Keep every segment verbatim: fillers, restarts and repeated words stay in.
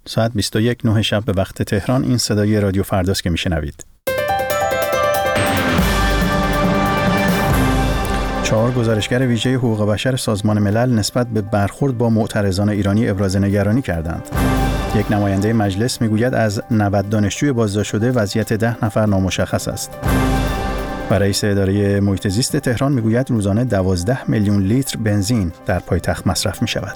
ساعت بیست و یک نه شب به وقت تهران. این صدای رادیو فرداست که میشنوید. چهار گزارشگر ویژه حقوق بشر سازمان ملل نسبت به برخورد با معترضان ایرانی ابراز نگرانی کردند. یک نماینده مجلس میگوید از نود دانشجوی بازداشت شده وضعیت ده نفر نامشخص است. و رئیس اداره محیط زیست تهران میگوید روزانه دوازده میلیون لیتر بنزین در پایتخت مصرف می شود.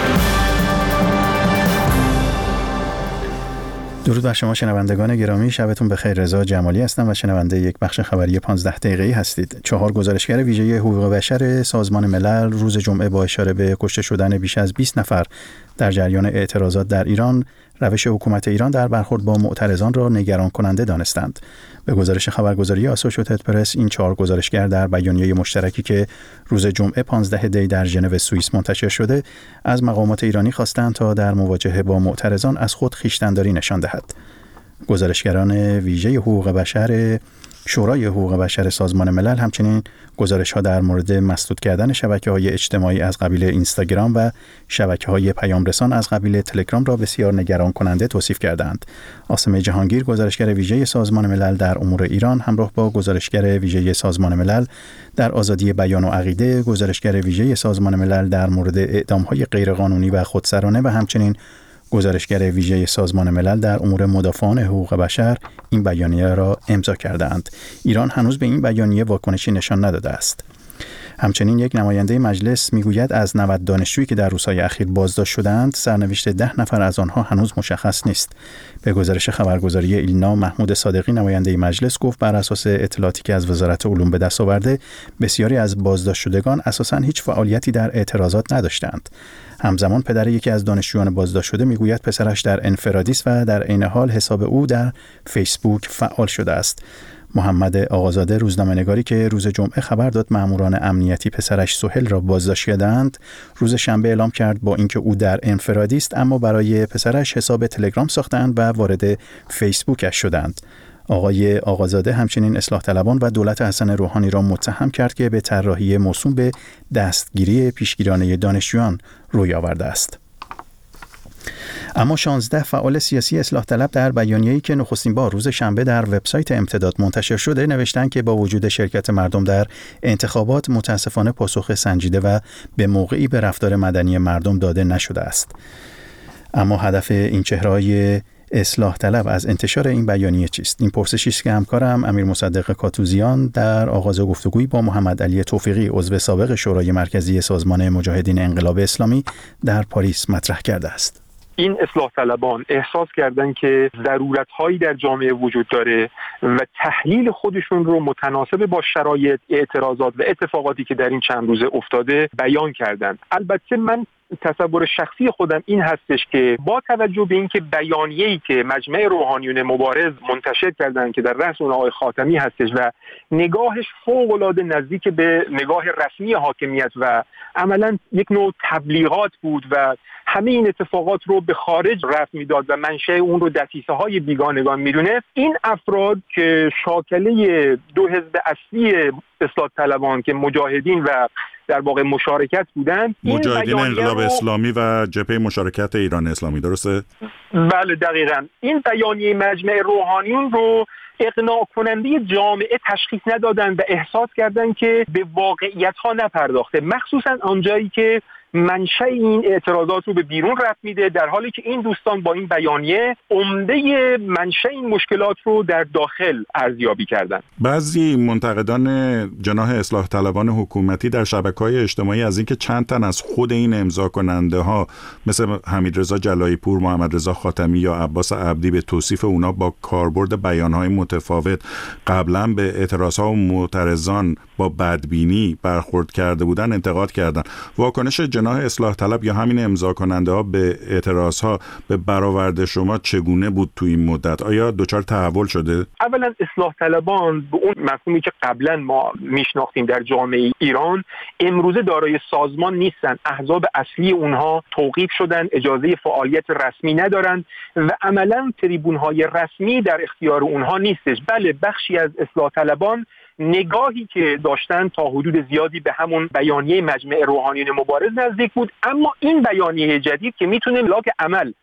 درود بر شما شنوندگان گرامی، شبتون بخیر. رضا جمالی هستم و شنونده یک بخش خبری پانزده دقیقه‌ای هستید. چهار گزارشگر ویژه حقوق بشر سازمان ملل روز جمعه با اشاره به کشته شدن بیش از بیست نفر در جریان اعتراضات در ایران، روش حکومت ایران در برخورد با معترضان را نگران کننده دانستند. به گزارش خبرگزاری آسوشییتد پرس، این چهار گزارشگر در بیانیه مشترکی که روز جمعه پانزده دی در ژنو سوئیس منتشر شده، از مقامات ایرانی خواستند تا در مواجهه با معترضان از خود خویشتن‌داری نشان دهد. گزارشگران ویژه حقوق بشر شورای حقوق بشر سازمان ملل همچنین گزارش‌ها در مورد مسدود کردن شبکه‌های اجتماعی از قبیل اینستاگرام و شبکه‌های پیامرسان از قبیل تلگرام را بسیار نگران کننده توصیف کردند. عاصم جهانگیر، گزارشگر ویژه سازمان ملل در امور ایران، همراه با گزارشگر ویژه سازمان ملل در آزادی بیان و عقیده، گزارشگر ویژه سازمان ملل در مورد اعدام‌های غیرقانونی و خودسرانه و همچنین گزارشگر ویژه سازمان ملل در امور مدافعان حقوق بشر این بیانیه را امضا کردند. ایران هنوز به این بیانیه واکنشی نشان نداده است. همچنین یک نماینده مجلس میگوید از نود دانشجویی که در روزهای اخیر بازداشت شدند، سرنوشت ده نفر از آنها هنوز مشخص نیست. به گزارش خبرگزاری ایلنا، محمود صادقی نماینده مجلس گفت بر اساس اطلاعاتی که از وزارت علوم به دست آورده، بسیاری از بازداشت شدگان اساساً هیچ فعالیتی در اعتراضات نداشتند. همزمان پدر یکی از دانشجویان بازداشت شده میگوید پسرش در انفرادی است و در عین حال حساب او در فیسبوک فعال شده است. محمد آقازاده، روزنامه‌نگاری که روز جمعه خبر داد ماموران امنیتی پسرش سهیل را بازداشت کردند، روز شنبه اعلام کرد با اینکه او در انفرادی است اما برای پسرش حساب تلگرام ساختند و وارد فیسبوکش شدند. آقای آقازاده همچنین اصلاح طلبان و دولت حسن روحانی را متهم کرد که به طراحی موسوم به دستگیری پیشگیرانه دانشجویان روی آورده است. اما شانزده فعال سیاسی اصلاح طلب در بیانیه‌ای که نخستین بار روز شنبه در وبسایت امتداد منتشر شده نوشتند که با وجود شرکت مردم در انتخابات متاسفانه پاسخ سنجیده و به موقعی به رفتار مدنی مردم داده نشده است. اما هدف این چهره‌های اصلاح طلب از انتشار این بیانیه چیست؟ این پرسشی است که همکارم امیر مصدق کاتوزیان در آغاز گفتگوی با محمد علی توفیقی، عضو سابق شورای مرکزی سازمان مجاهدین انقلاب اسلامی در پاریس مطرح کرده است. این اصلاح طلبان احساس کردن که ضرورت‌هایی در جامعه وجود داره و تحلیل خودشون رو متناسب با شرایط، اعتراضات و اتفاقاتی که در این چند روزه افتاده بیان کردن. البته من تصور شخصی خودم این هستش که با توجه به اینکه بیانیه‌ای که مجمع روحانیون مبارز منتشر کردن که در رأس اون آقای خاتمی هستش و نگاهش فوق‌العاده نزدیک به نگاه رسمی حاکمیت و عملاً یک نوع تبلیغات بود و همه این اتفاقات رو به خارج رفع میداد و منشأ اون رو دسیسه‌های بیگانگان میدونه، این افراد که شاکله دو حزب اصلی اصلاح طلبان که مجاهدین و در واقع مشارکت بودن، مجاهدین انقلاب اسلامی و جبهه مشارکت ایران اسلامی، درسته؟ بله دقیقاً. این بیانیه مجمع روحانیون رو اقناع کننده جامعه تشخیص ندادن و احساس کردن که به واقعیت‌ها نپرداخته، مخصوصاً آنجایی که منشأ این اعتراضات رو به بیرون رفت میده، در حالی که این دوستان با این بیانیه عمده منشأ این مشکلات رو در داخل ارزیابی کردن. بعضی منتقدان جناح اصلاح طلبان حکومتی در شبکه‌های اجتماعی از اینکه چند تن از خود این امضا کننده ها مثل حمیدرضا جلایی پور، محمد رضا خاتمی یا عباس عبدی به توصیف اونا با کاربرد بیان‌های متفاوت قبلا به اعتراضها و معترضان با بدبینی برخورد کرده بودن انتقاد کردن. واکنش جناح اصلاح طلب یا همین امضا کننده ها به اعتراض ها به برآورد شما چگونه بود تو این مدت؟ آیا دچار تحول شده؟ اولا اصلاح طلبان به اون مفهومی که قبلا ما میشناختیم در جامعه ایران امروزه دارای سازمان نیستن. احزاب اصلی اونها توقیف شدن، اجازه فعالیت رسمی ندارن و عملا تریبون های رسمی در اختیار اونها نیستش. بله، بخشی از اصلاح طلبان نگاهی که داشتن تا حدود زیادی به همون بیانیه مجمع روحانیون مبارز نزدیک بود، اما این بیانیه جدید که میتونه لاک عمل